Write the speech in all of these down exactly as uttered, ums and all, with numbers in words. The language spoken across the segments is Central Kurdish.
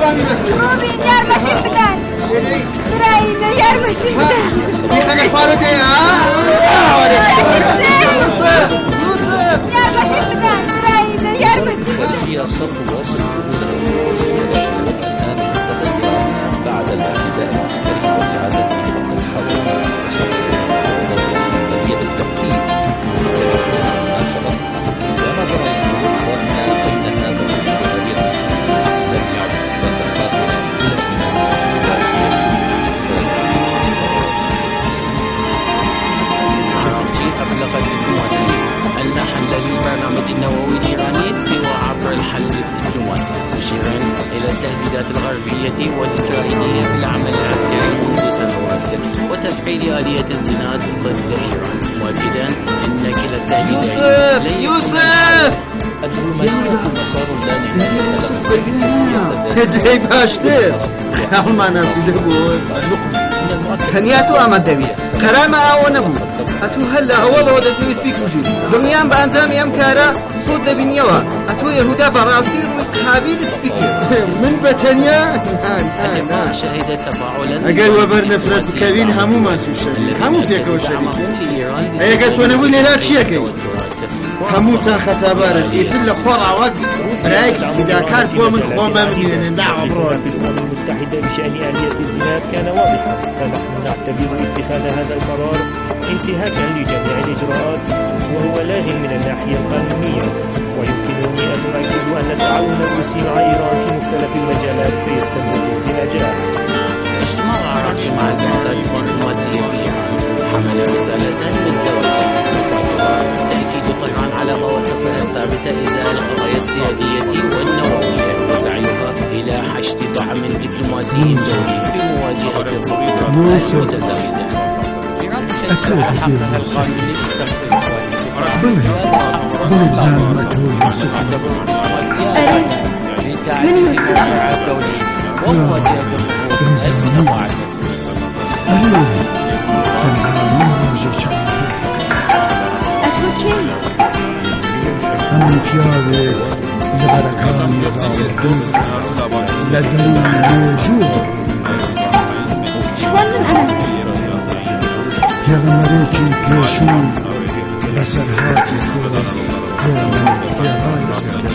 روبي نعمة البدان براينا يرمي البدان خلي فارودي ها يوسف يوسف نعمة البدان براينا يرمي البدان هي الصف وصل بعد الاعتداء العسكري والإعادة في خط الحرب وهي بالتأكيد ونظرا لإخواننا أن هذا الاجتهاد لم يعد أبلغ الدبلوماسي أن حل البرنامج النووي الإيراني سوى عبر الحل الدبلوماسي، مشيرا إلى التهديدات الغربية والإسرائيلية بالعمل العسكري منذ سنوات وتفعيل آلية الزناد ضد إيران، مؤكدا أن كلا التهديدين يوسف الدبلوماسية مسار لا نهاية هدي باشتر أول ما ناسي دبول تنياتو آمد دبيه قرار ما آوه نبو أتو هلا أول ودت نويس بيكوجي دميان بأنجام يمكارا صوت دبينيوا أتو يهودا براسي روي قابل سبيكر من بتنيا شهد تفاعلا أقل وبر نفرت كابين همو ما توشري همو فيك وشري أيقل تونبو ليلات شيكي همو تان خطابار يتل خورا وقت رايك إذا كان فور من خوما من دعوة برون المتحدة بشأن آلية الزناد كان واضحا، فنحن نعتبر اتخاذ هذا القرار انتهاكا لجميع الإجراءات وهو لازم من الناحية القانونية، ويمكنني أن أؤكد أن التعاون الروسي مع إيران في مختلف المجالات سيستمر بنجاح. اجتماع عراقي مع البعثات الدبلوماسية في إيران حمل رسالة مزدوجة تأكيد طهران على مواقفها الثابتة إزاء القضايا السيادية والنووية وسعيها إلى حشد دعم دبلوماسي دولي في مواجهة الضغوطات المتزايدة. إيران تشجع حقها القانوني في التخصيص من يوسف ومواجهة الضغوط المتضاعفة. أتوكي همون پیاده لبرکانی راودون لدرون موجود شوان من أنس پیغمبری که پیشون بسرهاتی خود پیغمبر پیغای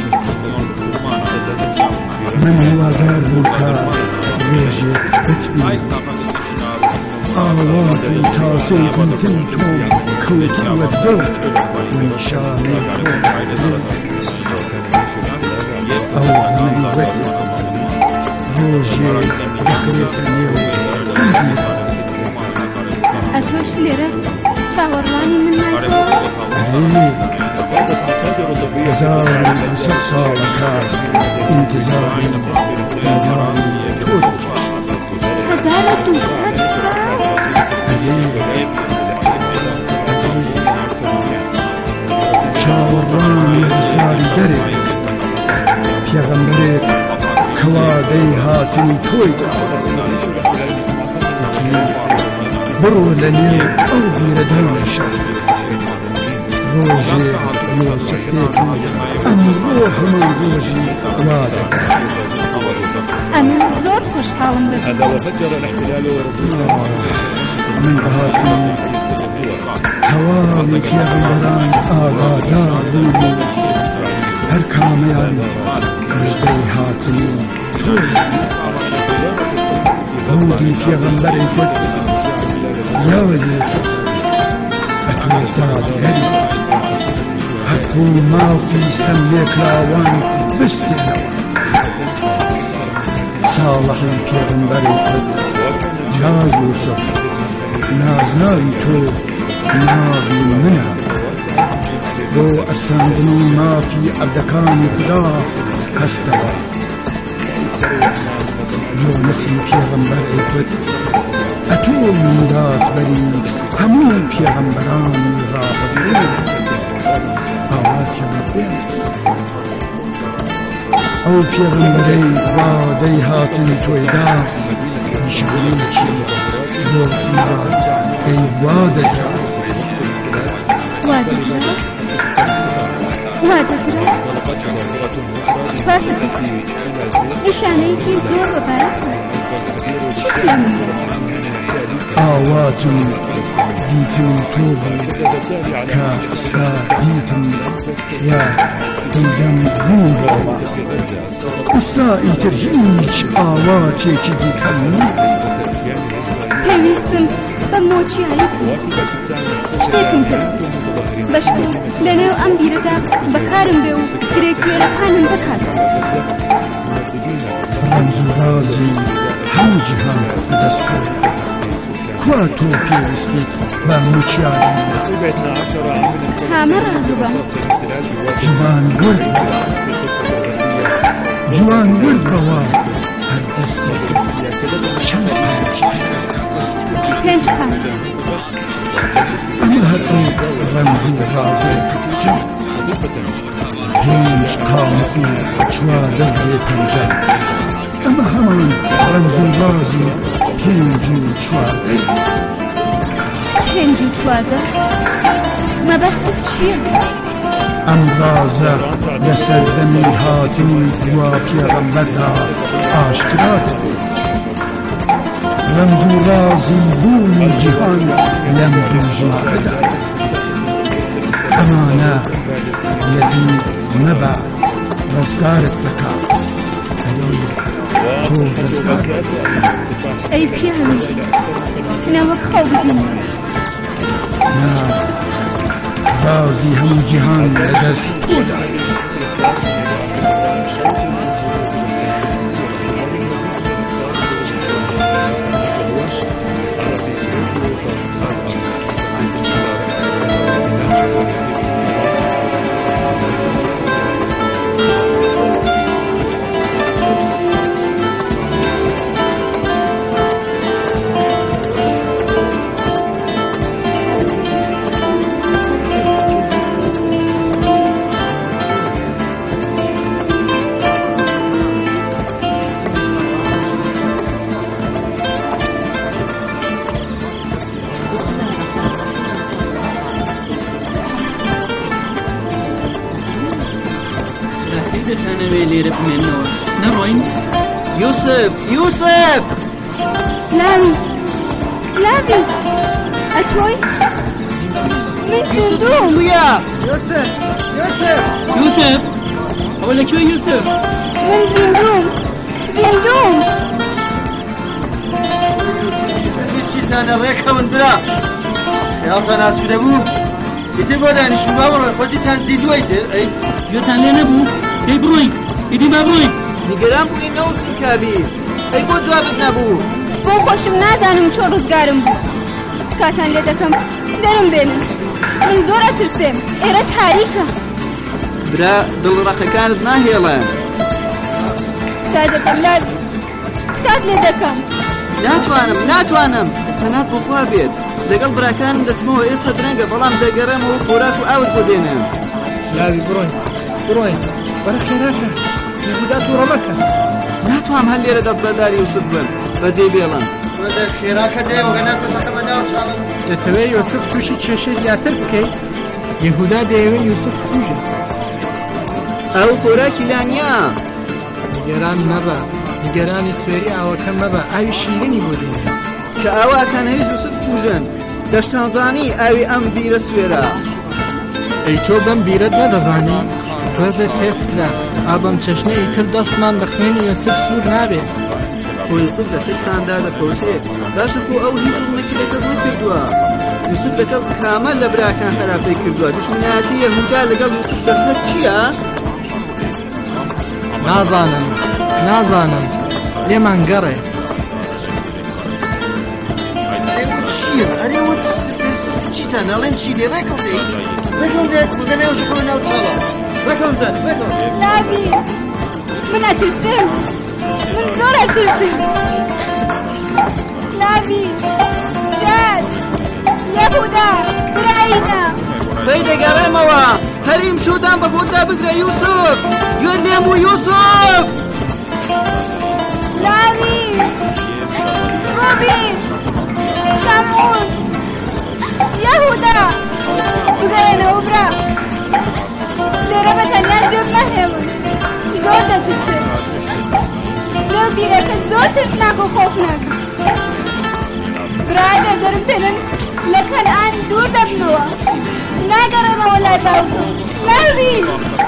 من هو غير مكان ريجي اتبي آواتي تاسي تنتم كوتي والدور من شامي أو من ودي روجي بخريتني أتوش ليرة شاورلاني من نايتو انتظار وست سال كان انتظار انتظار توت هزارة دوست سال شاوران بسیاری داره پیغمبر کوادی هاتین توی برو لنی او بیر دانشا روژی یوسفیتی ام روح من روژی واده أنا زور خوشحالم بك هذا وفجر الاحتلال من بهاتين هوامي پیغمبران آغادار بودی هر کامیان مجدی هاتین بودی پیغمبری خود یادی اتوی دادگری حقو ماوی سمیک لاوان بستینا صالح پیغمبری خود یا یوسف نازنای تو ناوی منها بو السندنو ما في عبدكان خدا هستا يو نسي پیغمبر ايكوت اتول مرات بري همون پیغمبران راقبين آوات شبكين او پیغمبري وادي هاتن تويدا يشغلين شي بو مرات اي وادي وادي وادەگرێت سپاسەکە نیشانەیەکی زۆر بەبارەتە چیت لە من ئاواتم دیتم تۆ بوو کە ئێستا دیتم یا دەنگەم بوو بەوە ئێستا ئیتر هیچ ئاواتێکی دیکەم نییە پێویستم بە مۆچیایی بوو شتێکم کرد بەشکر لەنێو ئەم بیرەدا بەکارم بێ و گرێگوێرەکانم بکات ڕەمز و رازی هەموو جیهان بەدەست کرد کوا تۆ پێویستیت بە موچیاری هامە ڕاز و ڕەمز جوان گرد جوان گرد بەوە هەر دەستێک چەند پێنج قام ئەمە هەر ئەو ڕەمز و رازێک پێنج قامت و چواردە بێ پەنجە ئەمە هەمان ڕەمز و رازی پێنج و چواردەی پێنج و چواردە مەبەستت چییە؟ ئەم رازە لەسەر دەمی هاتنی دوا پێغەمبەردا ئاشکرا دەبێت ڕەمز و رازی بوونی جیهان لەم دوو ژمارەدا ئەمانە لە دوو مەبە ڕزگارت دەکات تۆ ڕزگار ئەی پیاوێژی نەوەک خەو ببینی نا رازی هەموو جیهان لەدەست تۆدایە يوسف يوسف لاوی لاوی ئەتۆی من زیندوم ويا يوسف يوسف يوسف أقول لك شو يوسف من زیندوم زیندوم چیتانە ڕێکەون برا خەیاڵتان ئاسوودە بوو ئیتر بۆ دانیشتن باوەڕێ خۆتیتان زیندووەیتر ئەی گوێتان لێ نەبوو پێی بڕۆین ئیدی با بڕۆین نیگەران بووی نەوەستی کابیر ئەی بۆ جوابت نەبوو بۆ خۆشم نازانم چۆن ڕزگارم بوو کاتان لێ دەکەم دەرم بێنن من زۆر ئەترسێم ئێرە تاریکە برا دڵڕەقەکانت ناهێڵە سای دەکەم لاوی کات لێ دەکەم ناتوانم ناتوانم تەنات بۆخوا بێت لەگەڵ براکانم دەچمەوە ئێستا درەنگە بەڵام دەگەڕێمەوە خۆراک و ئاوت بۆ دێنم لاوی بڕۆین بڕۆین بەرە خێراکە یهودا تووڕەمەکە ناتوام هەر لێرە دەست بەداری یوسف بن بەجێ بێڵم خێراکە دێوەگە ناتوانەکەمە ناو چاڵم دەتەوێت یوسف تووشی کێشەی زیاتر بکەیت یهودا دەیەوێت یوسف تووژێت ئەو خۆراکی لانیا نیگەران مەبە نیگەرانی سوێری ئاوەکە مەبە ئاوی شیرینی بۆ دێنێ کە ئاواتان هەویست یوسف توژن دەشتانزانی ئاوی ئەم بیرە سوێرە ئەی تۆ بەم بیرەت نەدەزانی ڕێزە تێفکرا ئابەم چەشنەی تر دەستمان بە خوێنی یوسف سوور نابێت خۆ یوسف لە ترساندا دەپرسێت باشە خۆ ئەو هیچ ڕوونێکی لەکەس نەکردووە یوسف بەتەو کامە لە براکان خراپەی کردووە دژمنایەتی یەهودا لەگەڵ یوسف دەستنەت چییە؟ نازانم نازانم لێمان گەڕێ چییە؟ ئەرێ وت چیتان ئەڵێن چی لێ ڕێکەڵ دەیت؟ ڕێکەڵ دێت بۆ دەنێو ژەکەوە ناو چاڵە ڕێکەڵ دەت ڕێکەڵ لاوی من ئەترسم من زۆر ئەترسم لاوی جاد یەهودا برایینە سبەی دەگەڕێمەوە هەریم شودان بە خۆتدا بگرە یوسف گوێت لێم بوو یوسف لاوی ڕۆبین شەمعون یەهودا بگەڕێنەوە برا لێرە بە كنعان دوور دەبنەوە ناگەڕێمەوە لای باوکم ناوی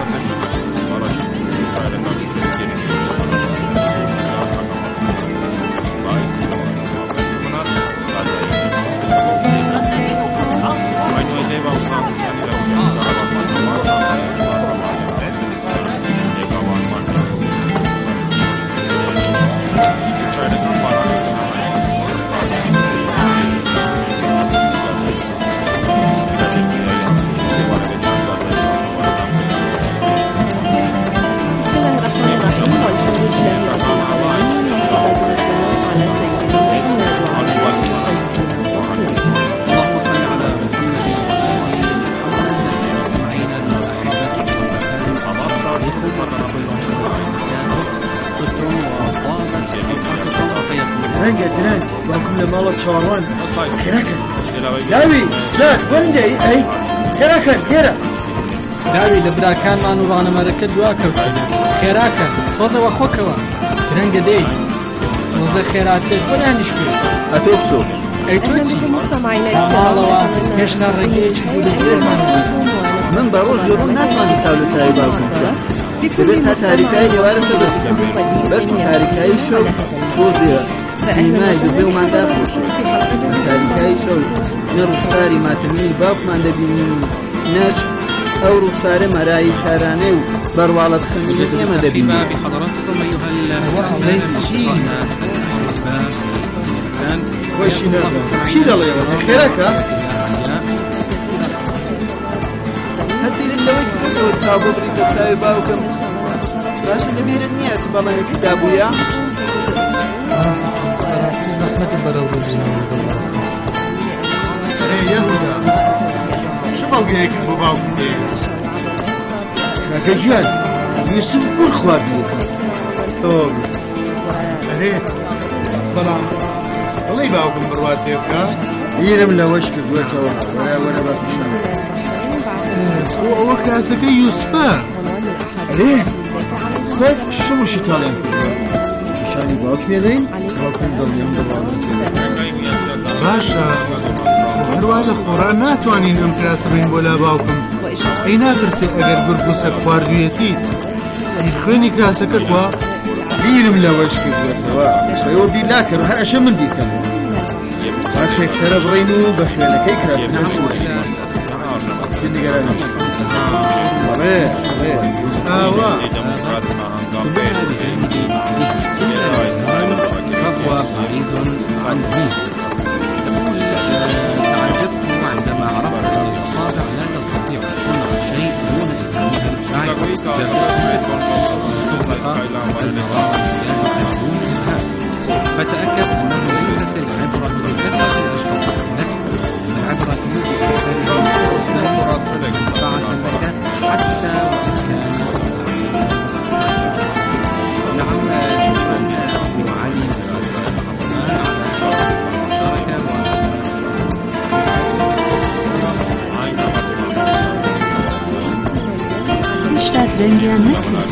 چاوان خێراکە داوی جات وەندەی ئەی خێراکە هێرە داوی لە براکانمان و ڕانەمەرەکە دوا کەوتینە خێراکە خۆزەوە خۆکەوە درەنگە دەی خۆزە خێراتێک بۆ دانیشتوێ ئەتۆ بچۆ ئەی تۆ چی ماڵەوە هێشتا ڕێگەیەکی دوو لە درێژمان من بە ڕۆژ ڕوو ناتوانم چاو لە چاوی باوکم بکەم دەبێت تا تاریکایی ئێوارە سەبەر بکەم بەشم تاریکایی شەو بۆ زێرە سینمای دەبێ و مادە خۆشە تاریکایی شەو نە ڕوخساری ماتەمی باوکمان دەبینین نەش ئەو ڕوخسارە مەرایی کارانەی و بەرواڵەت خەمینی ئێمە دەبینین خۆشی نەزانم چی دەڵێەوە خێراکە هەربیرت لەوەی کردەوە چاو بۆ بریتە چاوی باوکم باشە لەبیرت نییە چ بەڵێنێکی دابوویە یەهودا چ بەڵگەیەکت بۆ باوکم دێت کاکە گیان یوسف بور خواردنەکە تۆ ئەرێ بەڵام بەڵێ باوکم بڕوات پێ بکە بیرم لەوەش کردوێتەوە وەرە وەرە بە پیشەوە تۆ ئەوە کاسەکەی یوسفە ئەرێ سەد شمشی تاڵیان کردووە پیشانی باوک پێدەین باوکم دڵنیام دەباڵم باشە هەروە لە خۆڕان ناتوانین ئەم کراسە بین بۆ لا باوکم ئەی ناپرسێ ئەگەر گورگ و سەگ خواردوویەتی ئەی خوێنی کراسەکە کوا بیرم لەوەش کردوێتەوە خەیەوە بیر ناکەم هەر ئەشە من دیکەم باکێک سەرە بڕین و بە خوێنەکەی کراسەکە سوورین دیگەرانە بەڵێ بەڵێ ئاوا فهو بعيد عني. تعجبت عندما عرفت أن الأصابع لا تستطيع صنع شيء دون فتأكد أنه ليست العبرة بالكثرة الأشخاص لك، العبرة بالمنفعة لك حتى نعم وعلي اشتاد رنگیان نکرد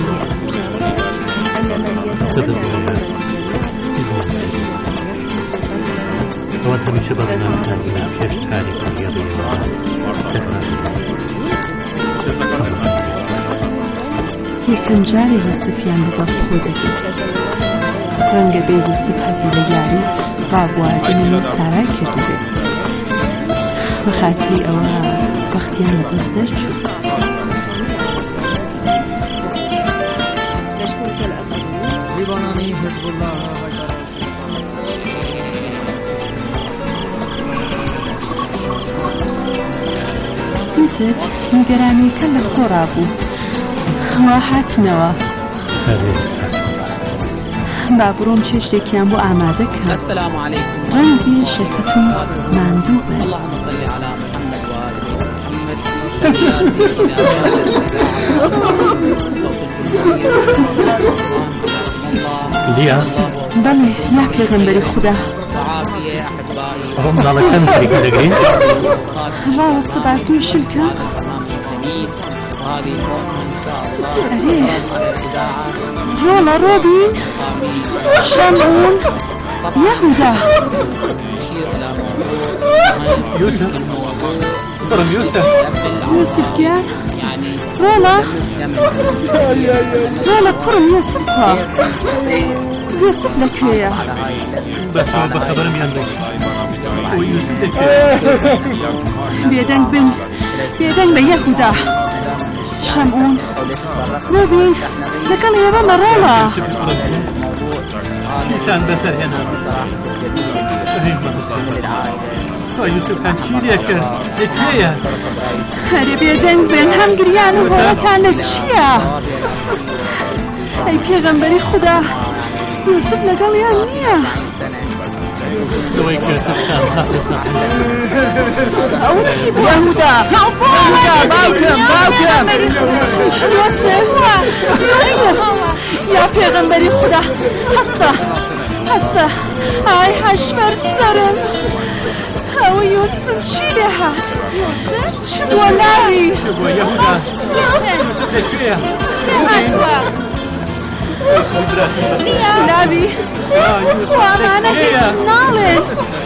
أود همیشه برنامه تنظیم پیش تاریخ ریاضی یکم جاری یوسفیان بگاه خودکی رنگ به یوسف هزیلگاری قابواردنی سرای کردیده و خاطری اوها وقتیان دست در شد لیبانانی حزب الله وتت نگرانی کل خورابو واحتنوا بابروم ششتكيان بو أعمادة كان السلام عليكم رنبي شركة مندوبة اللهم صل على محمد وآل محمد ليا بله يا پیغمبر خدا وعافية أحبائي هم على كم طريقة دقيقة راس تبعتو شلكة وهذه إن شاء الله أريه على الإذاعة رولا روبين شامون يهودا تشير إلى موضوع يوسف برم يوسف يوسف كان رولا رولا قرم يوسف ها يوسف لكوية بس هو بخبرم يندي ويوسف لكوية بيدنگ بن بيدنگ بيهودا شمعون روبين لقل يبانا رولا كان بسر هنا يوسف كان شيريك لكوية هري بيدنگ بن هم گریان و غلطان لچيا اي پیغمبری خدا يوسف لقل يانيا دويك او چی بود یهودا یهودا باوکم باوکم یوسف یا پیغمبری خدا هستا هستا ای هشبر سرم او یوسفم چی لحد یوسف چی بولاوی شبوه یهودا یوسف لكوية لاوی وامانه هیچ نالن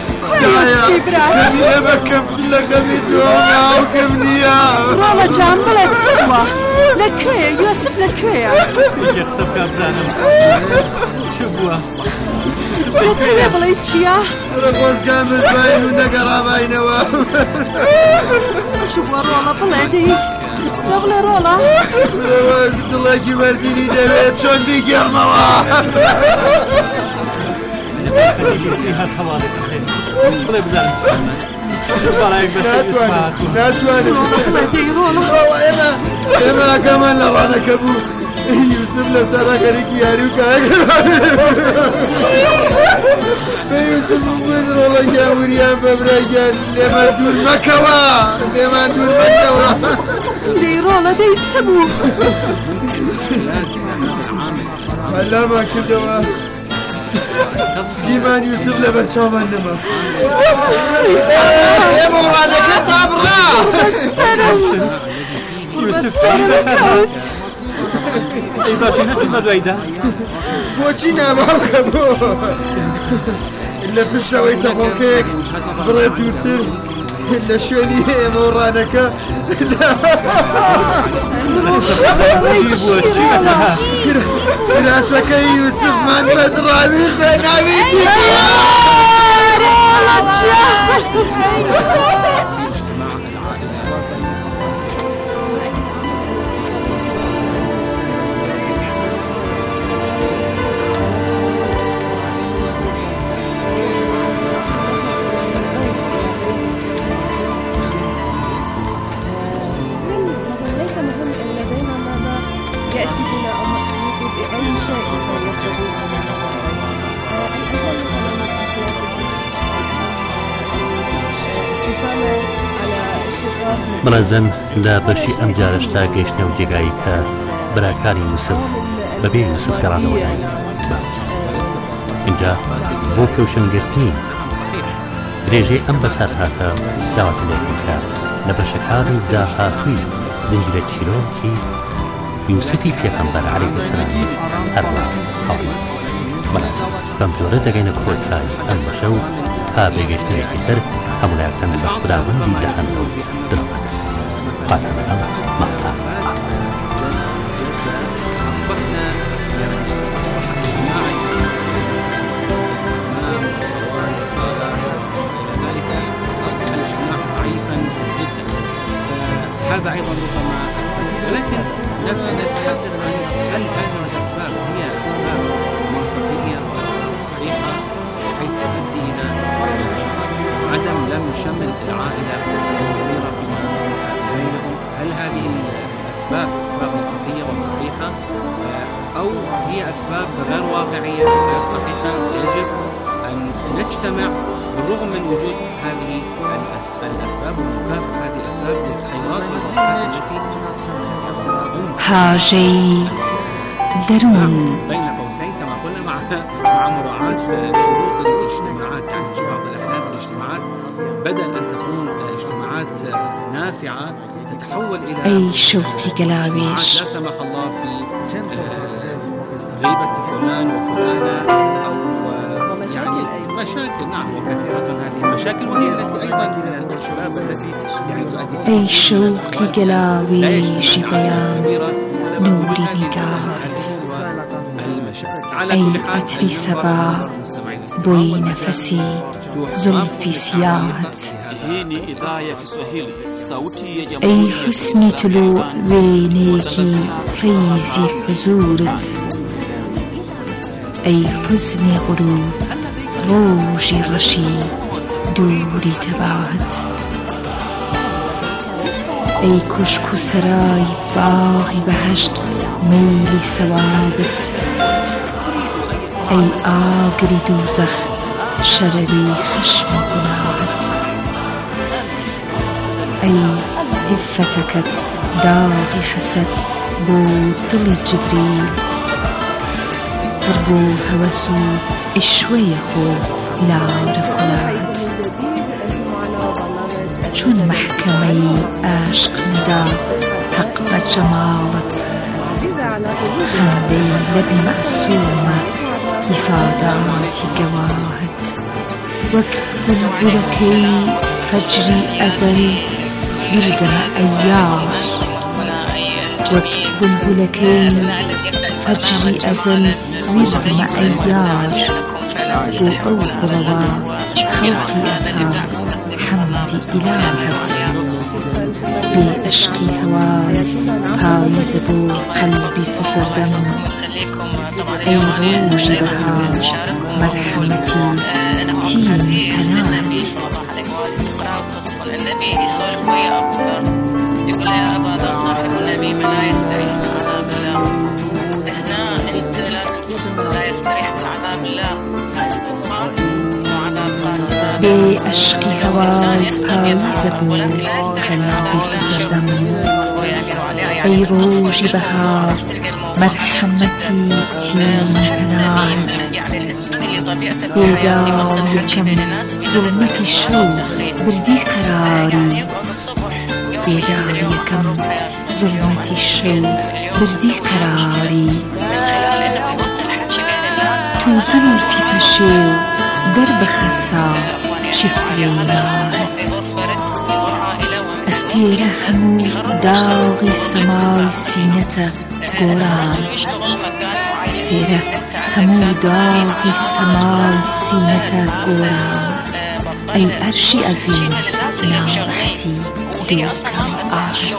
كمية بكم كل قميتونا وكمنية رولا جاملة سوا لكوية يوسف لكوية يخسب كان زانم شبوه لكوية بليتشيا رقوز كامل باين ونقرا باينوا شبوه رولا بلدي بغلي رولا قلت الله كبرتني دبيت شون بيقرموا فيها الحوادث ولا بزعل رايك بس ناتواني بلدي رولا اما اما كمان لرانا كبو يوسف لسرا غريك ياريوكا يوسف مبين رولا يا مريم ببراجان لما دور مكوا لما دور مكوا دي رولا دي تسبو هلا ما كدوا ديمان يوسف لبن شامان نما يا مولانا كتا برا السلام يوسف السلام اي باشي نفس المدويدة بوچينا باوكبو إلا بشوي تبوكيك بريت يوتر إلا شوني مورانك إلا كراسك يوسف من بدرامي خنامي بەڵێزن لە بەشی ئەم جارەشتا گەیشتنە و جێگایی کە براکانی یوسف بەبێ یوسف گەڕانەوە لای باوکی. اینجا بۆ کەوشنگرتنی درێژەی ئەم بەسەر هاتە داواتی لێکن کە لە بەشەکانی داهاتووی زنجیرە چیرۆکی یوسفی پێغەمبەر عەلەیهی سەلام هەروە هەڵما. بەڵێزن بەم جۆرە دەگەینە کۆتایی ئەم بەشە و تا بێگەشتنێکی تر هەمولایەتەن بە خوداوەندی دەخەنەوە دڵمان خاتمە لەم ماڵا. أصبحنا أصبح اجتماعي أمام قرآن هذا لذلك أصبح الاجتماع ضعيفا جدا. هذا أيضا ربما ولكن نبدأ نتحدث عن هل هذه الأسباب هي أسباب منطقية وأسباب صحيحة حيث تؤدي إلى عدم لم شمل العائلة الكبيرة فيما بينهم. هل هذه الأسباب أسباب منطقية وصحيحة أو هي أسباب غير واقعية غير صحيحة؟ يجب أن نجتمع بالرغم من وجود هذه الأسباب ومكافحة هذه الأسباب بالخيرات والبركات التي هاجي درون بين قوسين كما قلنا مع مع مراعاة شروط الاجتماعات. يعني في بعض الأحيان الاجتماعات بدل أن تكون اجتماعات نافعة تتحول إلى أي شوقي قلاويش لا سمح الله في غيبة فلان وفلانة أو يعني مشاكل نعم وكثيرة هذه المشاكل وهي التي أيضا من الأسباب التي أي شوقي قلاوي بيان نوري نقاهت أي أتري سبا بوي نفسي زلفي سياهت أي حسني طلوع وينيكي فيزي حزورت أي حزن غروب روجي رشيد دوري تباهت أي كشك سراي باغي بهشت ميلي سوادت أي آقري دوزخ شرري خشم قناعت أي هفتكت داغي حسد بوطل جبريل هربو هوسو الشوية خو لاورا كلات چون محكمي عشق ندا حق بجمالت خندي لبي معصومة إفاداتي قواهت وقت البلكي فجري أزل يلقى أياش وقت البلكي فجري أزل يلقى أياش بو أوغلوا خوتي أثار حمدي إلهت بأشكي هواي فايز بو قلبي فسردم أي روج بهار مرحمتي تيم هنات النبي يسولف ويا أبو ذر يقول يا أبا ذر صاحب النبي ما لا يستريح من عذاب الله هنا أنت لا تتصل لا يستريح من عذاب الله وعذاب قاسم بأشقي هواي فايز بو قلبي فسردم أي روج بهار مرحمتي تيم هنات بيدار يكم ظلمة الشوق بردي قراري بيدار يكم ظلمة الشوق بردي قراري توزن في بشيو درب خسا شفرينات استير همو داغي سماي سينة قران استير همو داغي السماء سينة قران أي أرشي أزيم ناوحتي دوكا آهت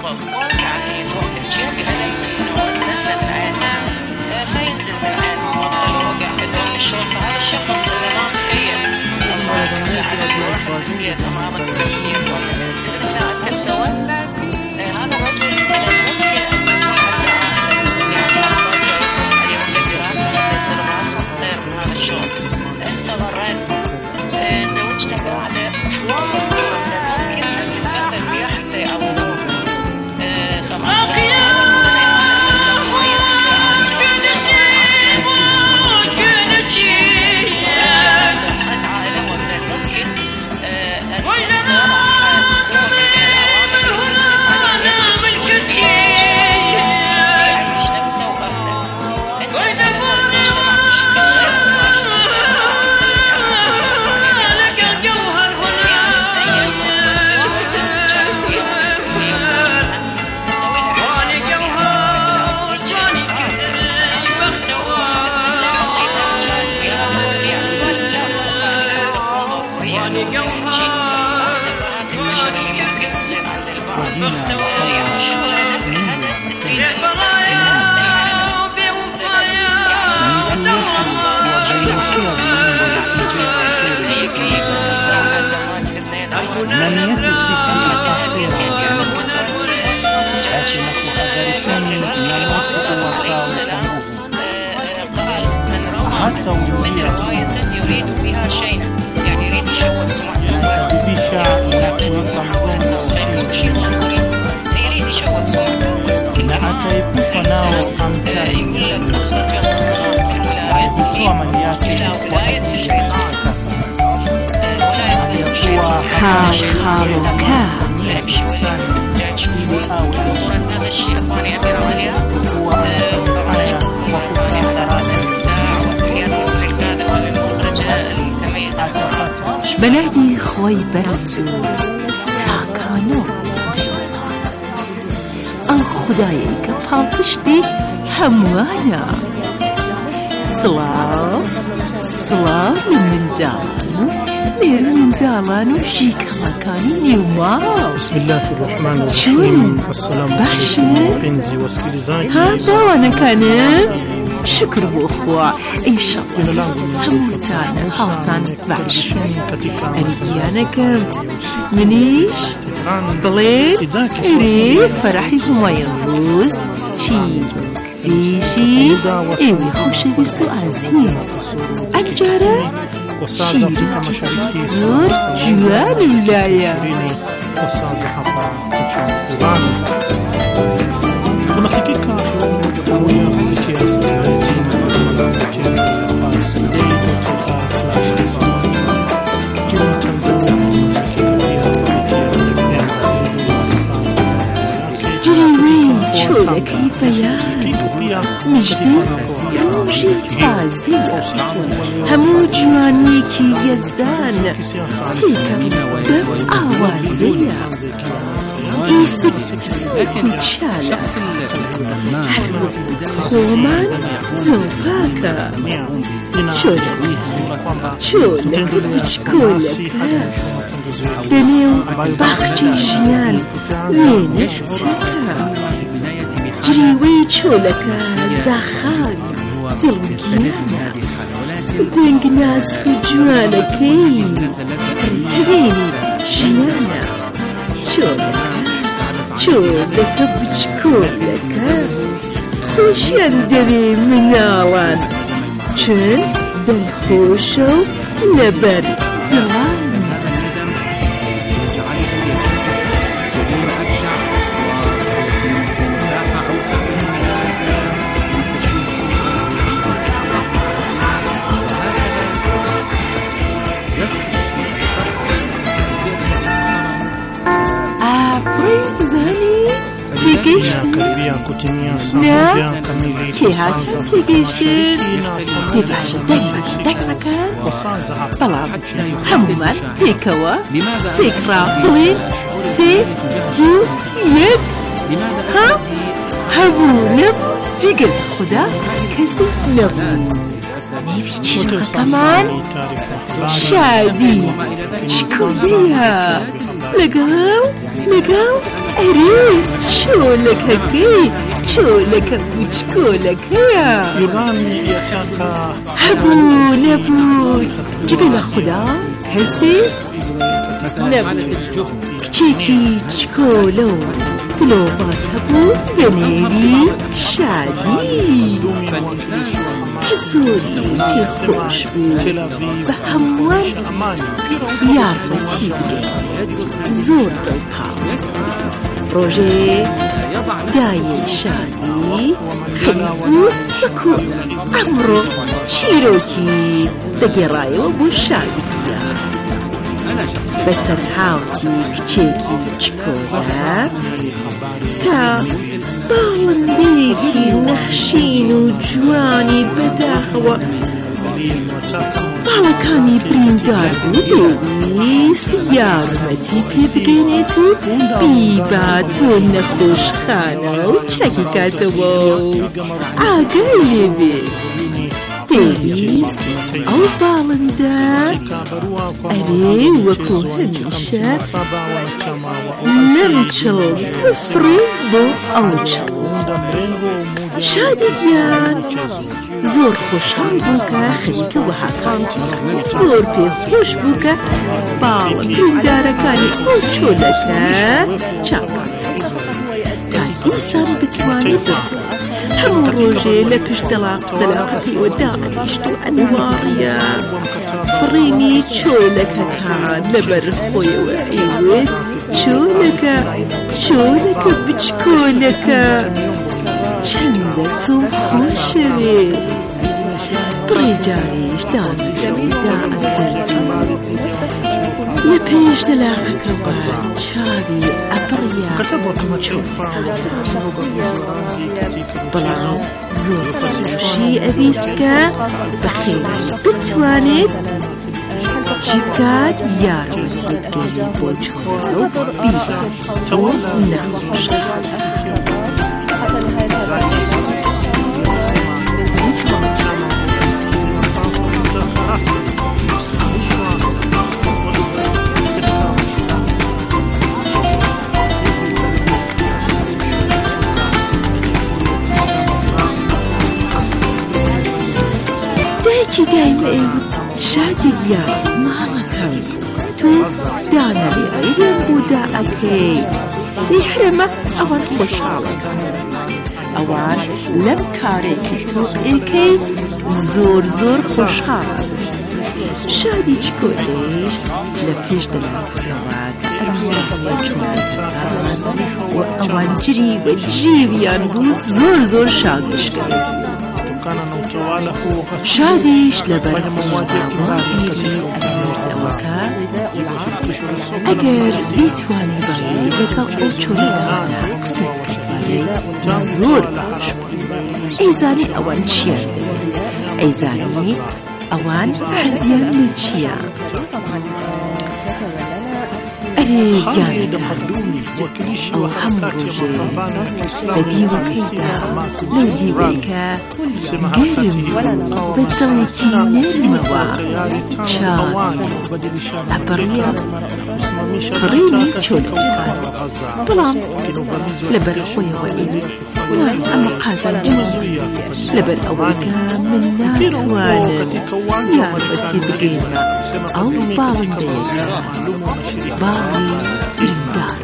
يريد بها شيء يعني يريد يشوه سمعته يريد يشوه سمعته خال خالوكا هذا الشيء اخواني امير عليا بەناوی خۆی بەرز و چاکانۆ دێوڵە ئەو خودایەی کە پاڵپشتی هەمووانە سڵاو سڵاوی منداڵان و مێر منداڵان و ژیکەڵەکانی نێوماڵ بسم الله الرحمن الرحیم السلام علیکم پێنجی وەسکیزان ها باوانەکانم شکر بۆ خوا ئینشەڵڵا هەمووتان هاوتان باش ئەریگیانەکەم منیش بڵێن ئەرێ فەرحی هەمایان ڕۆز چیر بێژی ئێوەی خۆشەویست و ئازیز ئەم جارە شیرێکی زۆر جوانم لایە جریوەی چۆلەکەی بەیان مژدەی ڕۆژی تازەیە هەموو جوانیەکی یەزدان تێکەم بەم ئاوازەیە هیسک سوک و چالە هەروە خۆمان زۆرپاکە چۆلەکە چۆلەکە بچکۆلەکە لەنێو باخچەی ژیان وێنە چەکە جریوەی چۆلەکە زاخان دڵگیانە دەنگ ناسک و جوانەکەی هەوێنی ژیانە چۆلەکە چۆلەکە بچکۆلەکە خۆشیان دەوێ مناڵان چون دڵخۆشە و لەبەر دڵان نا کێ هاتن تێگەیشتن دێ باشە دەنگمان دەنگمەکەن بەڵام هەموومان پێکەوە تێکڕا بڵێن سێ دوو یەک ها هەبوو نەبوو جگە لە خوددا کەسی نەبوو نێوی چیرۆکەکەمان شادی چکۆلەیە لەگەڵ لەگەڵ ئەرێ چۆلەکەکەی چۆلەکە بچکۆلەکەیە هەبوو نەبوو جگە لە خوددا کەسی نەبوو کچێکی چکۆلە و دلۆڤات هەبوو بە نێوی شادی زۆری پێخۆش بوو بە هەمووان یارمەتی بدەیت زۆر دڵپاڵ ڕۆژێ دایە شادی خەریبوو بەکوو ئەمڕۆ چیرۆکی دەگێڕایەوە بۆ شادیدا بەسەر هاوتی کچێکی چکۆلە تا باڵندەیەکی نەخشین و جوانی بەداخەوە باڵەکانی بریندار بوو دەویست یارمەتی پێ بگەێنێت و بیبات بۆ نەخۆشخانە و چەکی کاتەوە و ئاگای لێبێ دەویست ئەو باڵندە ئەرێ وەکو هەمیشە نەمچڵ بفڕێ بۆ ئەو چڵ شادیگیان زۆر خۆشحاڵ بوو کە خەریکە وەهاکانتی زۆر پێخۆش بوو کە باڵ بریندارەکانی ئەو چۆلەکە چاکات تا ئینسان بتوانێت هەموو ڕۆژێ لە پشت دەڵاق دەلاقەکەیەوە داڕیشت و ئەنواڕیە فڕینی چۆلەکەکان لەبەر خۆیەوە ئەیوێت چۆلەکە چۆلەکە بچکۆلەکە چەندە تۆم خۆشەوێ بڕێ جاریش دانیدەمیدا ئەکردو لە پێش دەلاقەکەوە چاوی ئەپڕیا بەڵام زۆر خۆشی ئەویست کە بەخێرایی بتوانێت چی بکات یارمەتی بگەری بۆ چۆرە و بیرە بۆ نەخۆشەخانە. دایکی دایمە ئێوت شادێک یان ماڵەکەم تو دانەڵی ئەیدێن بۆ دائەکەی دەی حرەمە ئەوان خۆشحاڵن ئەوان لەم کارێکی تۆ ئێکەی زۆر زۆر خۆشحاڵن. شادی چ کۆتێش لە پێش دەڵاوکەوە کە ئەروانە چۆنان و ئەوان جری بە جێویان بوو زۆر زۆر شادش کرد. شادیش لەبەر ئەوەکە ئەگەر بیتوانی باێ لەگەڵ ئەو چۆنەدا قسەکردی زۆر باش بوو. ئەیزانی ئەوان چیان دەوێت، ئەیزانی ئەوان حەزیان لە چییە. ئەرێ گیانەکە ئەو هەموو ڕۆژێ بە دیوەکەیدا لەو دیوەیکە گەرم بە دڵێکی نەرمەوە چاوی ئەپەڕیە فڕینی چۆلەکان. بەڵام لەبەر خۆیەوەی وای ئەمە قازانجە لەبەر ئەوەیکە من ناتوانم یارمەتی بگەینە ئەو باڵندەیەکە باڵی بریندار.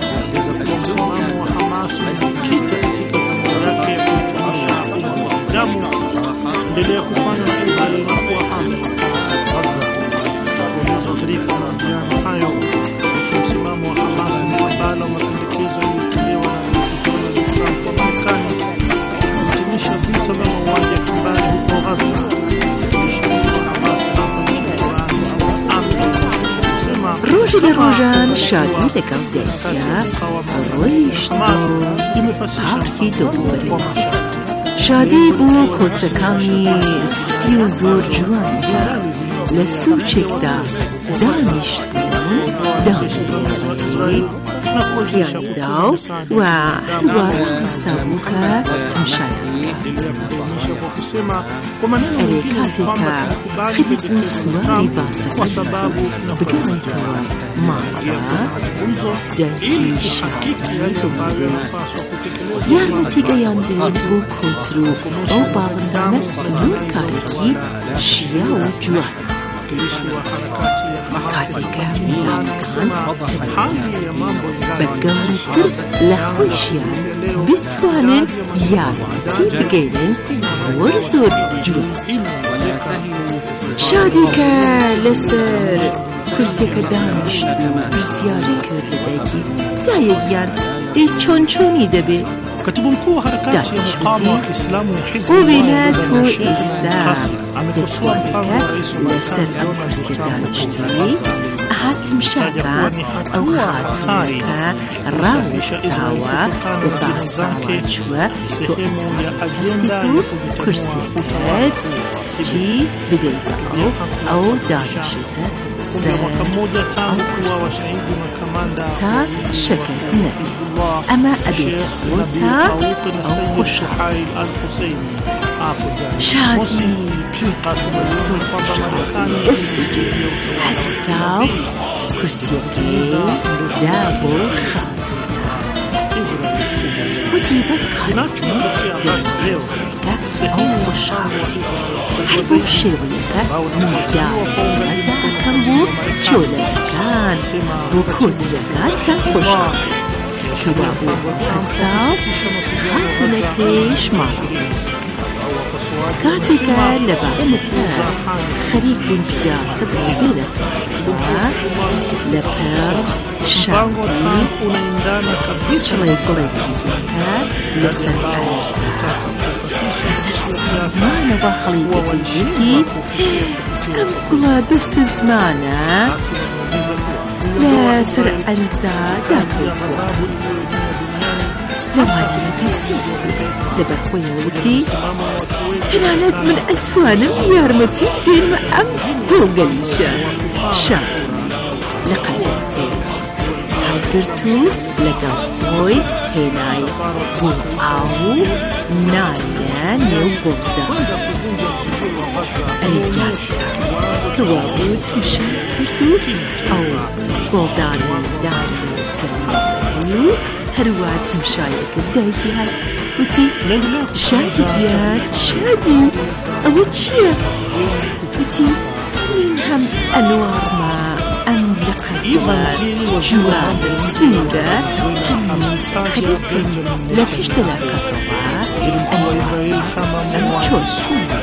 ڕۆژی لە ڕۆژان شادی لەگەڵ دایکە ڕۆیشت بۆ پارکی دەوروبەری. شادی بۆ کۆچەکانی سپی و زۆر جوان لە سوچێکدا دانیشت بوو دانیشتی پیانیدا و هەروارە هەستا بوو کە تەماشایان ئەرێ کاتێکە خەریک بوو سواری باسەکە بگەڕێتەوە ماڵەوە دایکی شادی یارمەتی گەیاندێت بۆ کۆتر و ئەو باڵندانە زۆر کارێکی شیاو و جوان. کاتێکە منداڵەکان بە گەورەتر لە خۆشیان بتوانن یارمەتی بگەێنن زۆر زۆر جوان. شادی کە لەسەر کورسێکە دانیشت و پرسیاری کرد لە دایکی دایەگیان دەی چۆن چۆنی دەبێت؟ ببینە تۆ ئێستا دەتوانیکە لەسەر ئەم کورسێ دانیشتوی ئەهاتم شاکە ئەو خاتونەکە ڕاوەستاوە بە باساوە چووە تۆ ئەتوانیکەستی و کورسێکت چی بدەیت ئەو ئەو دانیشتە سەر ئەو کورسێ تا شەکر نەبێت. ئەمە ئەبێت بۆ تا ئەو خوشحال. شادی پێکەوە زۆر دەست بجێ هەستا و کورسیەکەی دا بۆ خاتونەکە وتی بەکارێکی دەستێکە ئەو خوشحاڵە هەر بۆ شێوەیەکە منداڵەکە ئەکەم بۆ چۆلەکان بۆ کۆترەکان تا خۆشحاڵ شووا بۆ هەستا و خاتونەکەیش ماڵە. کاتێکە لە باسەکە خەریک بوون پیاسە بێنە لە پەر شادی چڵێ گوڵێکی دیکە لەسەر ئارزە لەسەر زمانەوە هەڵیوەتی ئەم گوڵە بەستە زمانە لەسەر ئەرزدا داکەوتووە. لەوانەیە پێسیست لەبەر خۆیەوەتی تەنانەت من ئەتوانم یارمەتی پێمە ئەم گۆگەلیشە شا لە قەلەفێ هەڵگرت و لەگەڵ خۆی هێنای بۆ ئاو و نایە نێو گۆڵدا ئەیجار کەوا بوو تمشای کرد و ئەو گۆڵدانی دانی سەرمەزەی و هەروە تمشایەکرد دایکی هات وتی شادی بیار شادی ئەوە چییە؟ وتی من هەم ئەنوارما ئەم لە قەدوە جوان سینگە هەمین خەریکن لە پێش دەلاکەتەوە ئەم چۆن سوورە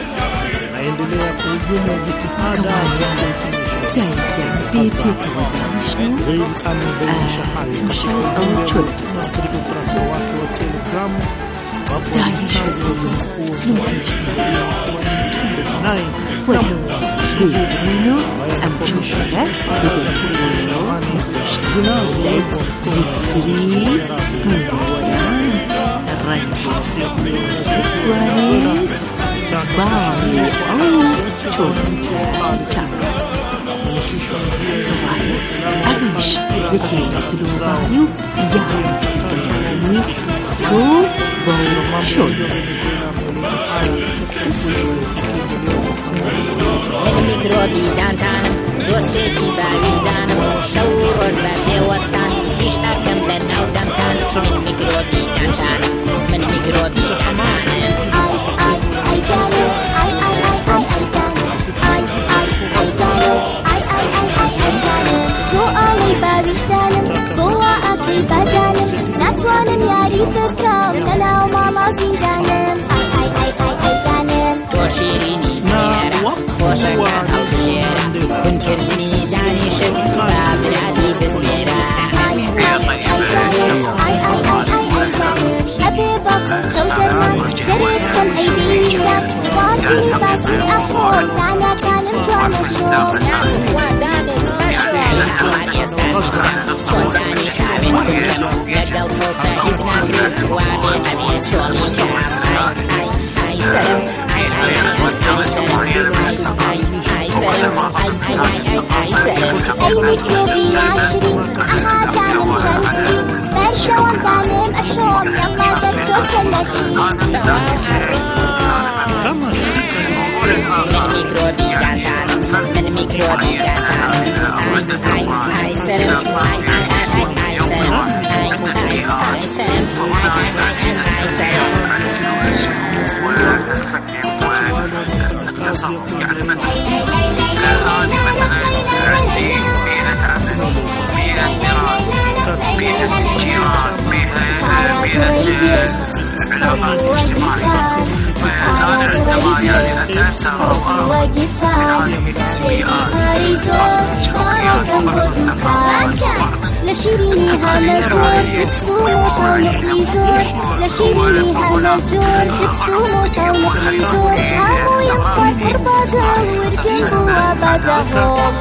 دایکیان بێ پێکەوە دانیشتن تمشای ئەو چۆن دایش وەلو بێدرین و ئەم چۆشەکە بێدرین و نەخۆشەکە دیکتری هەندەوەیان ڕەنگی بتوانێت باڵی ئەو چۆنکە چاکە کەوایە ئەویش یەکێک دلۆباری و یارمەتی دەدانی تۆ بۆ چۆن من میکرۆبی دانتانم دۆستێکی باویژدانم شەو و ڕۆژ بە پێوەستان پیش ئەکەم لە ناو دەمتان من میکرۆبی دانتانم من میکرۆبی دانتانم تۆ ئاڵی باویژدانم بۆ وا ئەکەی بەدانم ناتوانم یاری بکەم لە ناو ماڵا زیندانم تۆ شیرینی مێرە خۆشەکان هەڵبژێرە بنکردنی دانیشت با برادی بزمێرە ئەبێ بەق چەودەرمان دەرێت کەم ئەیبینیشە واردی باسی ئەخۆم داناکانم توانە شۆ وادانت چۆن دانی کابن بکەم لەگەڵ فڵچە هیچ ناکرێت وانێ ئەبێ چۆڵی کام ئای سەرم ئای ئای ئای سەرم ئای ئای سەرم ئای ئای ئای سەرم ئەی میکرۆبی ناشرین ئەها دانم چەندین بەرشەوەندانم ئەشۆم لەما دەرچۆکە لەشی من میکرۆبی دانتانم من میکرۆبی دانتانم ئای ئای سەرم ئای ئای ئای سەرم ئای ئای ئای سەرم ئای ئای ئای سەرم يعني مثلا هذه مثلا عندي بيئة عمل بيئة دراسة بيئة جيران بيئة علاقات اجتماعية فأنا عندما يعني أتأثر أو أرى من هذه البيئات الشخصيات وبعض الثقافات لشيرينها مجور جبسومو طاولة زور لشيرينها مجور جبسومو طاولة زور هاو يختار بازا ورجنبوا بازاهم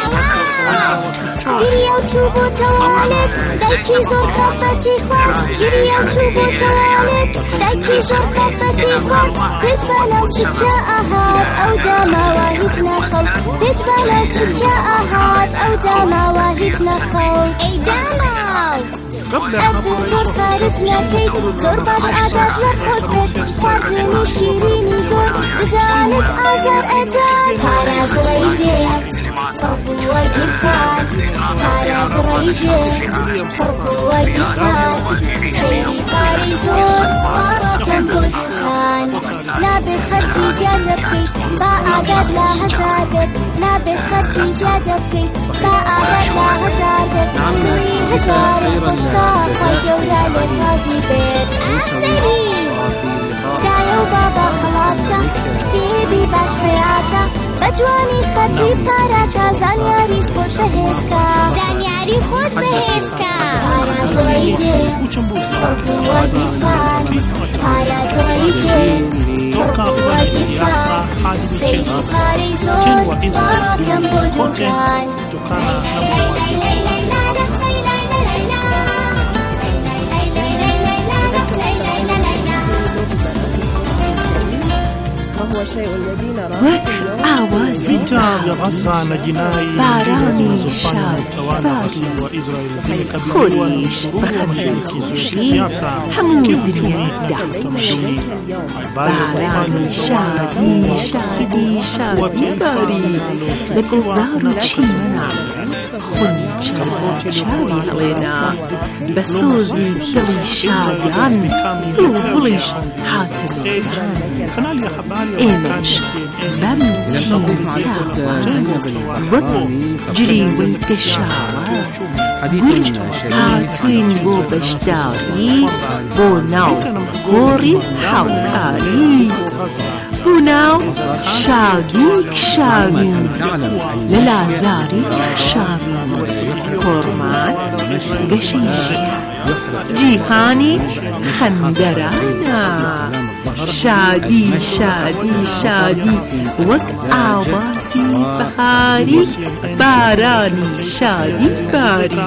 گریە و چوو بۆ تەوالێت دایکی زۆر خەفەتی خوارد گریە و چوو بۆ تەوالێت دایکی زۆر خەفەتی خوارد پێت بەلەو سجا ئەهات ئەو داماوە هیچ نەخەوت پێت بەلەو سجا ئەهات ئەو داماوە هیچ نەخەوت ئەی داماو ئەبوو زۆر کارت نەکەیت زۆر باش ئاگات لە خۆت بێت خواردنی شیرینی زۆر بزانت ئازار ئەدات پارازڕی دێت خڕبووە گیرفان پارازڕی دێت خڕبووە گیرفان سەیری پارەی زۆر ماڕۆکەم بۆ دوکان نابێت خەرجی جادە بکەیت با ئاگات لە هەژارێت نابێت خەرجی جادە بکەیت با ئاگات لە هەژارێت دوی هەژاری خۆشکە خۆی گەورە لێ تازی بێت ئافرین دایە و بابا خەڵاتە کتێبی باش بەیادە بەجوانی خەرجی پارەکە زانیاری خۆشە هێزکە زانیاری خۆت بەهێزکە پارازڕی دێت خڕبووە گیرفان پارازڕی دێت خڕبووە گیرفان سەیری پارەی زۆر ماڕۆکەم بۆ دوکان وەک ئاوازی بارانی شادباری خۆریش بە خەندەخۆشی هەموو دنیا داخۆشی بارانی شادی شادی شادباری لە گوڵزار و چیمەنە خونچە چاوی هەڵێنا بە سۆزی دڵی شادیان بڵبڵیش هاتە ئێمەش بەم چیمچاوە وەک جریوەی گەشاوە گورج هاتوین بۆ بەشداری بۆ ناو گۆڕی هاوکاری بۆ ناو شادی کشاوین لە لازاری شاوین کۆڕمان گەشەی ژیان جیهانی خەندەرانە شادی شادی شادی وەک ئاوازی بەهاری بارانی شادی باری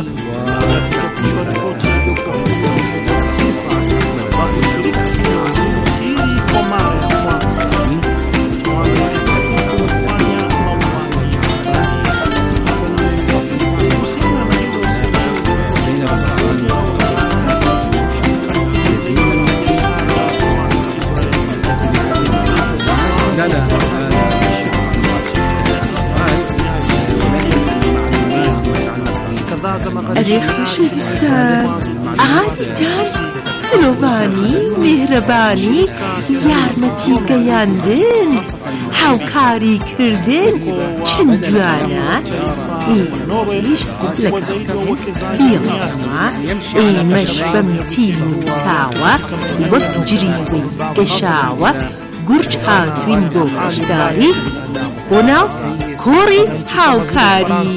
ئەرێ خۆشەویستان ئاهاتان دلۆڤانی مێهرەبانی یارمەتی گەیاندن هاوکاری کردن چەند جوانە ئێمەش لە کاتێک بیڵەوە ئێمەش بەم تیم و تاوە وەک جریوەی گەشاوە گورج هاتوین بۆ بەشداری بۆ ناو کۆڕی هاوکاری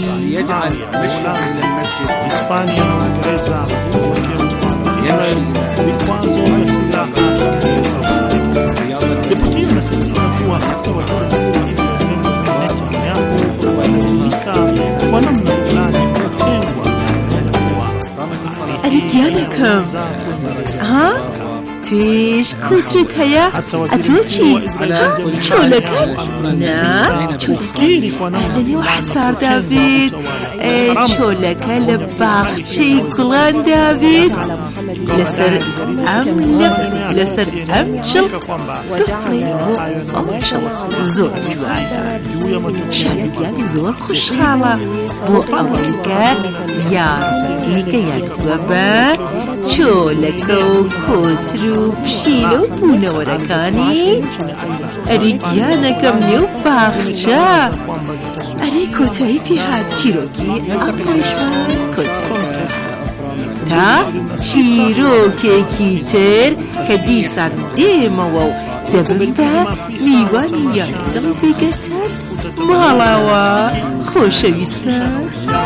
ئەری گیانەکەم ها توێش کوترت هەیە ئەتۆ چی چۆلەکەت نا لەنێو حەساردا بێت چۆلەکە لە باخچەی گوڵاندا بێت لەسەر ئەم لەسەر ئەم چڵ بفڕێ بۆ ئەو چڵ زۆر جوانە شادیان زۆر خوشحاڵە بۆ ئەوەکە یارمەتی گەیاندووە بە چۆلەکە و کۆتر و پشیلە و بوونەوەرەکانی ئەری گیانەکەم نێو باخچە ئەری کۆتایی پێهات چیرۆکی ئەپۆشمان کۆتایی تا چیرۆکێکی تر کە دیسان دێمەوە و دەبم بە میوانی یاریدڵ بگەتن ماڵاوە خۆشەویستان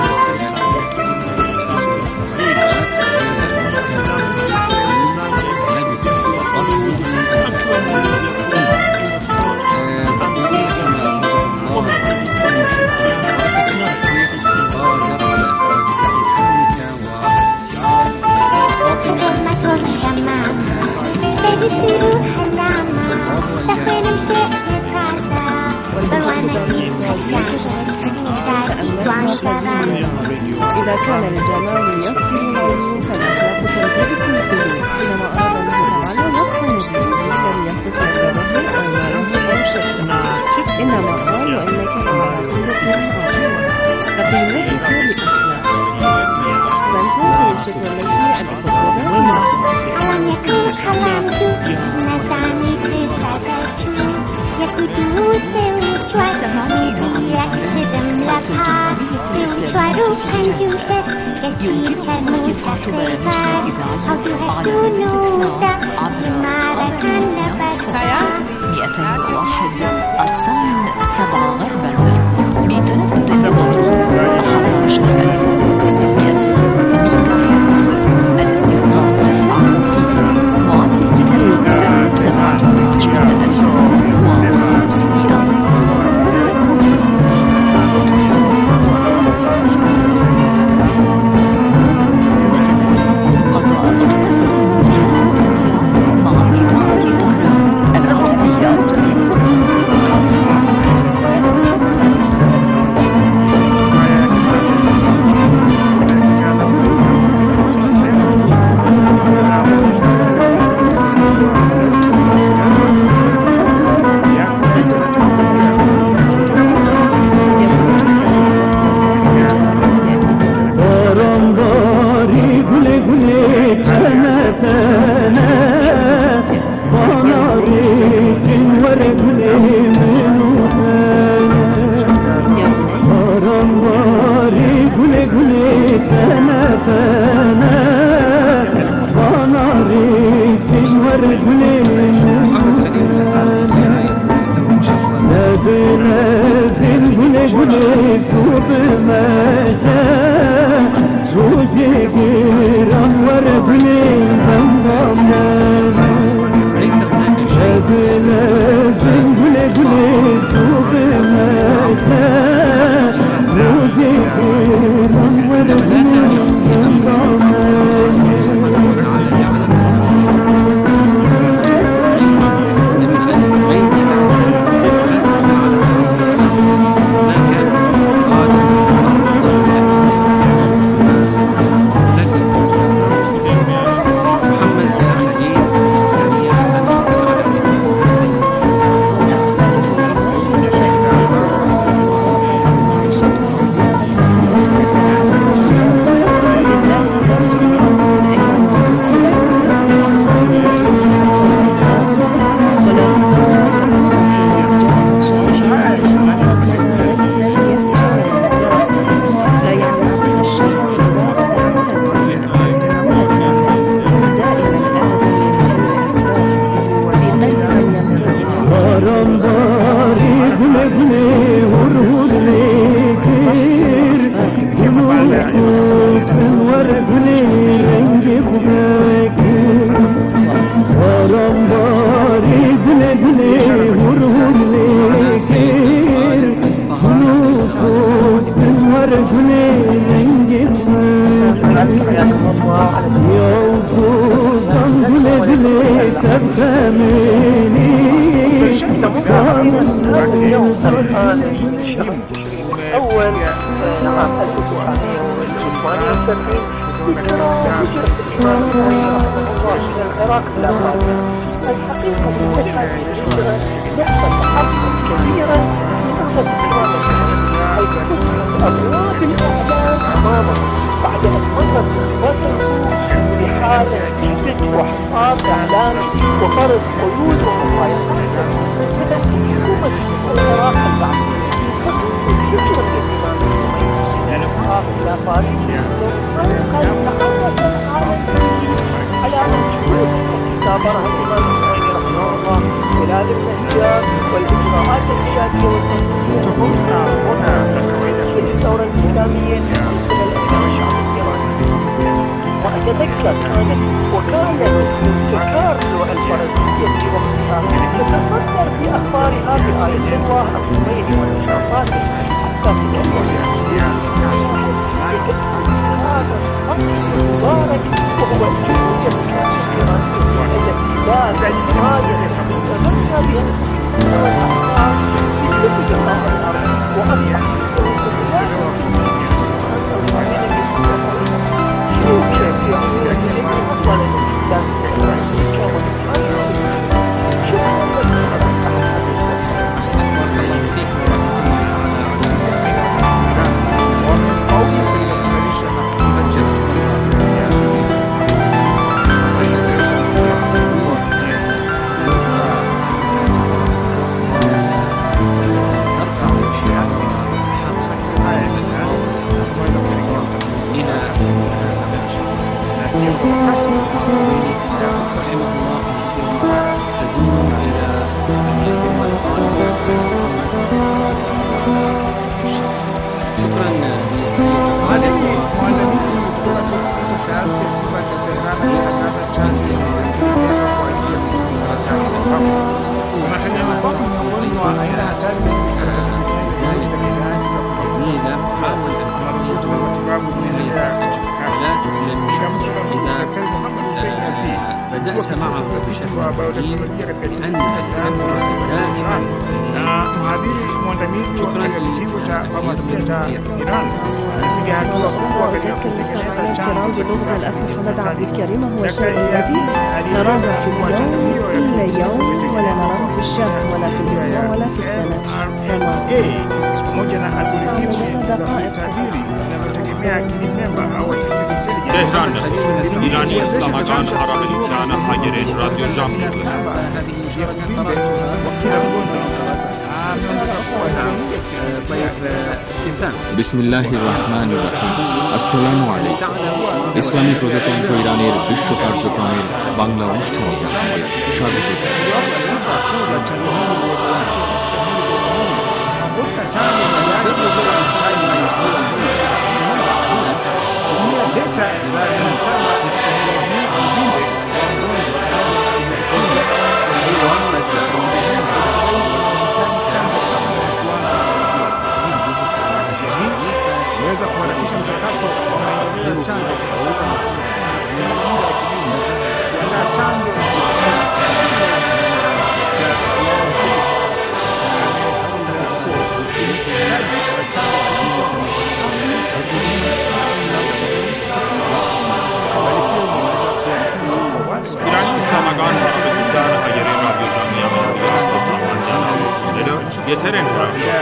إذا كان الجمال يصل إليه فالأخلاق تنتهي كل إنما أراد الله تعالى وصف النجم لم يصف نزله أو ناره أو شكله إنما قال وإنك على خلق عظيم فقيمتك لأخلاق من هذه الشكوى التي أتفضلها ألم يكن حلمت نساني في سادتي يكتوت يمكنكم التقاط برامجنا الإذاعية على مدى الساعة عبر قمر نمسات مئتين وواحد أقصان سبعة غربا بتردد القدس أحد عشر ألف وسبعمائة ميجا هرتز الاستقطاب العرض معدل التردد سبعة وعشرين ألف وخمسمائة مع إذاعة طهران العربية. أول عام ألف وتسعمائة وثمانية وسبعين العراق الأفغاني الحقيقة يحصل تحسن كبيرا في أبواب الإسلام أمامه بعد أن مرت وصلوا بحالة جد وحصار إعلامي وفرض قيود ومضايقات من حكومة العراق البعثية فكرة يعني العراق لا فارق على اعتبرها الإمام الحسيني رحمه الله خلال التهجير والإجراءات الإرشادية والتنفيذية هنا الثورة الإسلامية من الإمام الشعبي الإيراني. وأتذكر كانت وكالة استذكار اللغة الفرنسية في وقتها تتصدر في أخبارها بآية الله الخميني والإشرافات حتى في هذا مبارك وهو الجمهورية الإسلامية التي لا زالت استمرنا بها والأحصار في كل جزاء الأرض وأصبح بدأت معه بشكل جديد أن دائما شكرا الكرام بلغز الأخ محمد عبد الكريم هو الشاب الذي نراه في اليوم كل يوم ولا نراه في الشهر ولا في الأسبوع ولا في السنة تهران ایرانی اسلامگان عربستان هاگرین رادیو جامعه بسم الله الرحمن الرحیم السلام علیکم ইসলামী প্রজাতন্ত্র ইরানের বিশ্ব কার্যক্রমের বাংলা অনুষ্ঠানে আপনাদের স্বাগত weza kuharakisha mchakato wa maendeleo ya chanjo na chanjo ایرانی اسلامگان عربستان هاگرین رادیو جامعه Yeterin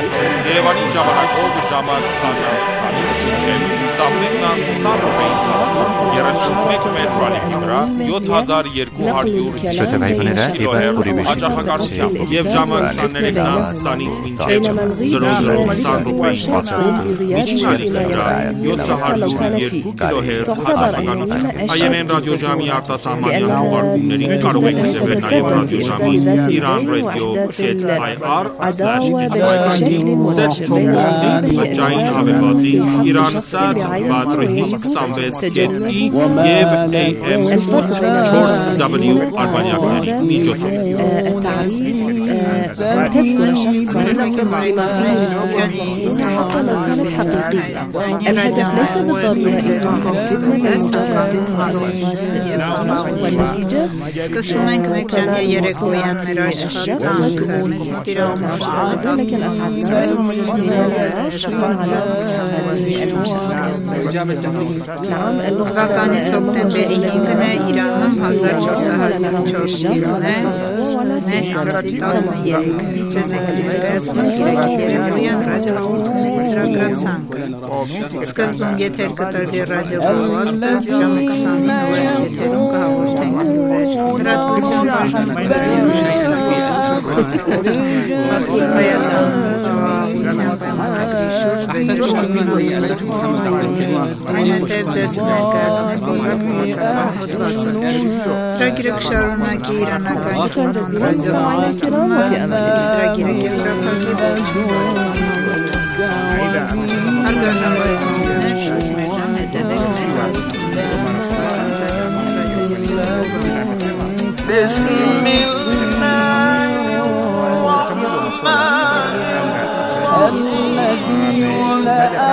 Երևանի ժամանակով ժամանակ սանյանց քսանից մինչև քսանմեկ տասնմեկ երեսունմեկ մետր ալիքի վրա յոթ հազար երկու հարյուր քիլոհերց հաճախակարությամբ եւ ժամը քսաներեքից քսանից մինչեւ զրո զրո քսան րոպեի բացառությամբ միջին ալիքի վրա յոթ հարյուր երկու քիլոհերց հաճախականությամբ հայերեն ռադիոժամի արտասահմանյան թողարկումներին կարող եք հետևել նաեւ ռադիոժամի Iran Radio dot I R slash Set Top-box-ի բջջային հավելվածի Iransat բացրահինգ քսանվեց կետ ի եւ A M four W արբանյակների միջոցով։ Սկսում ենք մեկ ժամյա երեկոյան մեր աշխատանքը, մեզ մոտ Թվականի սոկտեմբերի հինգն է, Իրանում հազար չորս հարյուր չորս թիվն է, մեր ամսի տասներեք։ Ձեզ ենք ներկայացնում գիրակի երեկոյան ռադիոհաղորդումների ծրագրացանկը։ Սկզբում եթեր կտրվի ռադիոգովազդը, ժամը քսանին օրեր եթերում կհաղորդենք լուրեր։ Լրատվության Հայաստանում ժողովրդության պայմանագրի շուրջ այնուհետև ձեզ ներկայացնենք օրվա քաղաքական հոդվածը։ Ծրագիրը կշարունակի իրանական կինոն ռադիոհաղորդումը, իսկ ծրագիրը կենտրոնակի հարգանավորներ, մեր ժամ հետևեք մեր الذين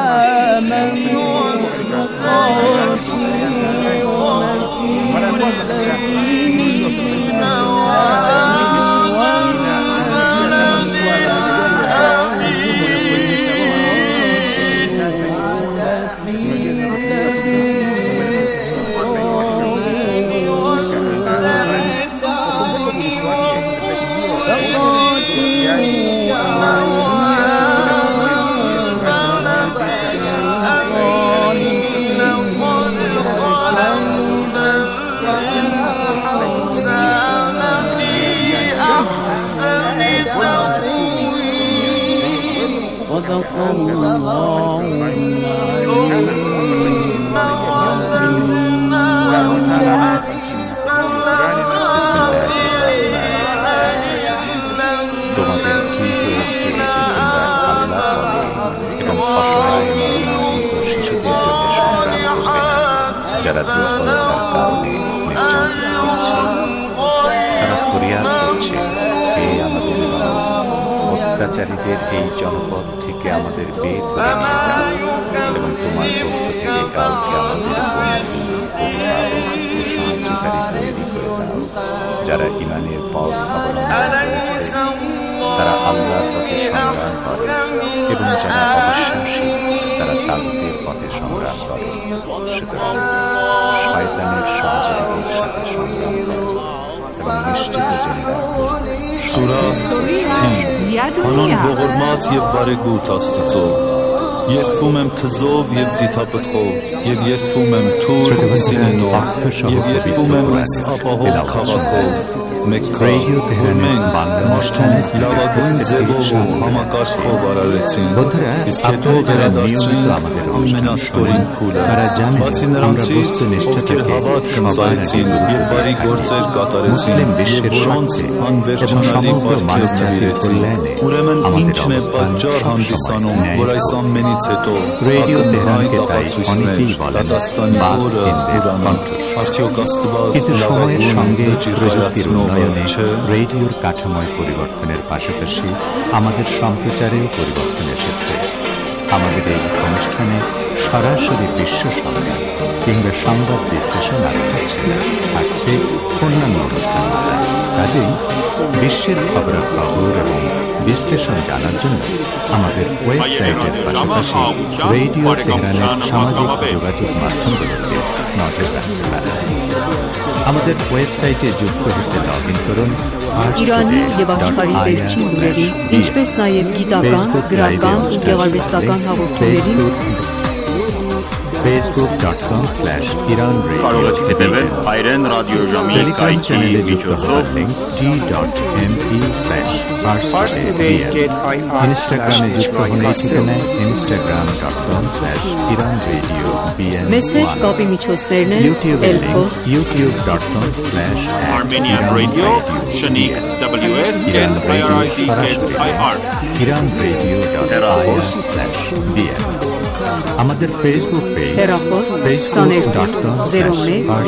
صدق الله তোমাদের কি হয়েছে তোমরা আল্লাহ বলে এবং অসহায় নরনারী ও শিশুদের জন্য সংগ্রাম করবে যারা দুর্বলতার কারণে নির্যাতিত হচ্ছে তারা ফরিয়াদ করছে হে আমাদের অত্যাচারীদের এই জনপদ থেকে আমাদের বের করে নিয়ে যাও এবং তোমার পক্ষ থেকে কাউকে আমাদের বন্ধু ও সাহায্যকারী তৈরি করে দাও যারা ইমানের পথ অবলম্বন করেছে তারা আল্লাহর পথে সংগ্রাম করে এবং যারা অবিশ্বাসী তারা তাগুতের পথে সংগ্রাম করে সুতরাং শয়তানের সহযোগীদের সাথে সংগ্রাম করে এবং নিশ্চিত জেনে রাখো Սուրա Հանուն ողորմած և բարեգութ Աստծո Երդվում եմ թզով և դիթապտղով և երդվում եմ թուր սինենով և երդվում եմ այս ապահով քաղաքով մեկ քայլ որ մենք մարդուն լավագույն ձևով ու համակարգով արարեցին իսկ հետո վերադարձրին ամենաստորին փուլը բացի նրանցից ովքեր հավատք ծայրեցին և բարի գործեր կատարեցին և որոնց անվերջանալի պարգև նվիրեցին ուրեմն ինչն է պատճառ հանդիսանում որ այս ամենից հետո ակն այն ապացույցներ դատաստանի օրը Իրանում արդյոք Աստված լավագույն վճիռայացնողը রেডিওর কাঠামোয় পরিবর্তনের পাশাপাশি আমাদের সম্প্রচারেও পরিবর্তন এসেছে আমাদের এই অনুষ্ঠানে সরাসরি বিশ্ব সংবাদ কিংবা সংবাদ বিশ্লেষণ আর থাকছে না থাকছে অন্যান্য অনুষ্ঠান কাজেই বিশ্বের খবরাখবর এবং বিশ্লেষণ জানার জন্য আমাদের ওয়েবসাইটের পাশাপাশি রেডিও তেহরানের সামাজিক যোগাযোগ মাধ্যমগুলোতে নজর রাখতে পারেন আমাদের ওয়েবસાઇટે যুক্ত հete լogin կրուն Իրանի եւ աշխարհի վերջին լուրերի, ինչպես նաեւ գիտական, գրական, գեղարվեստական հաղորդումների Facebook dot com slash Iran Radio կարող եք հետևել հայերեն ռադիոժամի կայքի միջոցով t dot m e slash Instagram-ը զուգահունեցիկն է instagram dot com slash Iran Radio B N one Մեծ հետ կապի միջոցներն են Elpos youtube dot com slash Armenian Radio Shaniq W S get I R I D get I R Iran Radio dot I R slash B N আমাদের Facebook page facebook dot com slash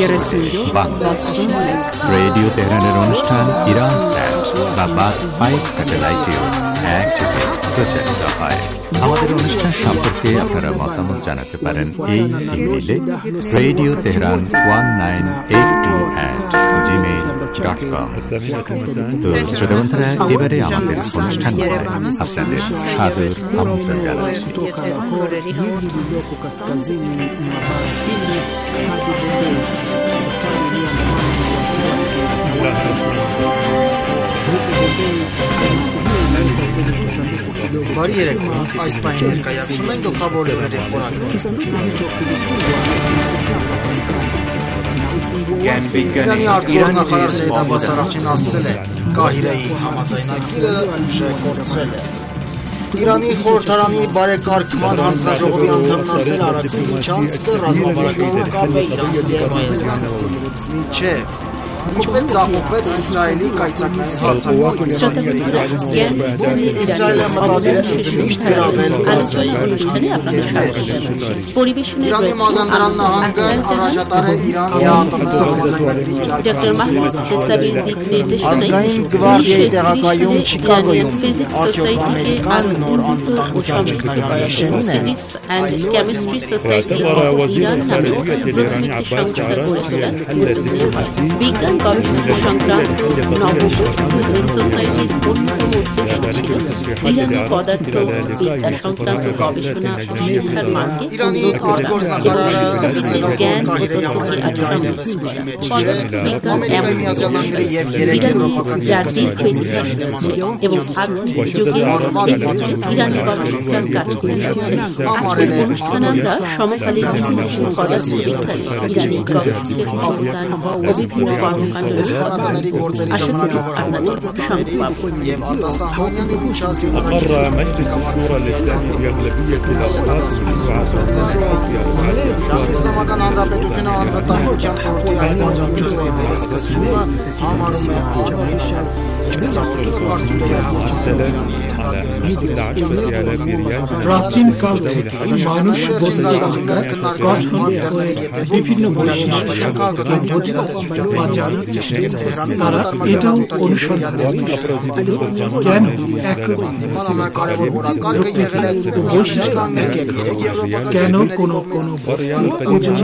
radio তেহরানের অনুষ্ঠান ইরান স্যাট বা বাদ ফাইভ স্যাটেলাইটেও এক থেকে প্রচারিত হয়। আমাদের অনুষ্ঠান সম্পর্কে আপনারা মতামত জানাতে পারেন এই ইমেইলে radio Tehran one nine eight two at Gmail dot com. তো শ্রোতা বন্ধুরা, এবারে আমাদের অনুষ্ঠান আপনাদের সাদর আমন্ত্রণ জানাচ্ছি। Բարի երեկո, այս պահին ներկայացնում ենք գլխավոր լուրերի խորագրը։ Իրանի արտգործնախարար Սեյեդ Աբբաս Արաղչին ասել է, Կահիրեի համաձայնագիրը ուժը կորցրել է։ Իրանի խորհրդարանի բարեկարգման հանձնաժողովի անդամն ասել Արաքսի միջանցքը ռազմավարական կապ է Իրանի և Հայաստանի միջև։ Ինչպես ծաղկվեց Իսրայելի կայծակից հարցակման Իսրայելը մտադիր է միշտ գրավել Գազայի Իրանի Մազանդարան նահանգը առաջատար է Իրանի Ազգային գվարդիայի տեղակայում Չիկագոյում արդյոք ամերիկան նոր անվտանգության ճգնաժամի շեմին է Իրանի արտգործնախարարը ընդգծելով Կահիրեի համաձայնագիրը Ամերիկայի Միացյալ Նահանգների և երեք եվրոպական երկրների Դեսպանատների գործերի ժամանակավորների և արտասահմանյանի Իսլամական Հանրապետությունը անվտանգության խորհրդի այս պատժամիջոցների վերսկսումը համարում է անորոշ, ինչպես հաղորդում է Պարսուտեի Ռաստին կալթեթ մանուշ ոստիկանները քննարկման դեպի Իդալ օրշանացի կան կարևոր որակարգը եղել է ոչ շաններ կենո կոնո կոնո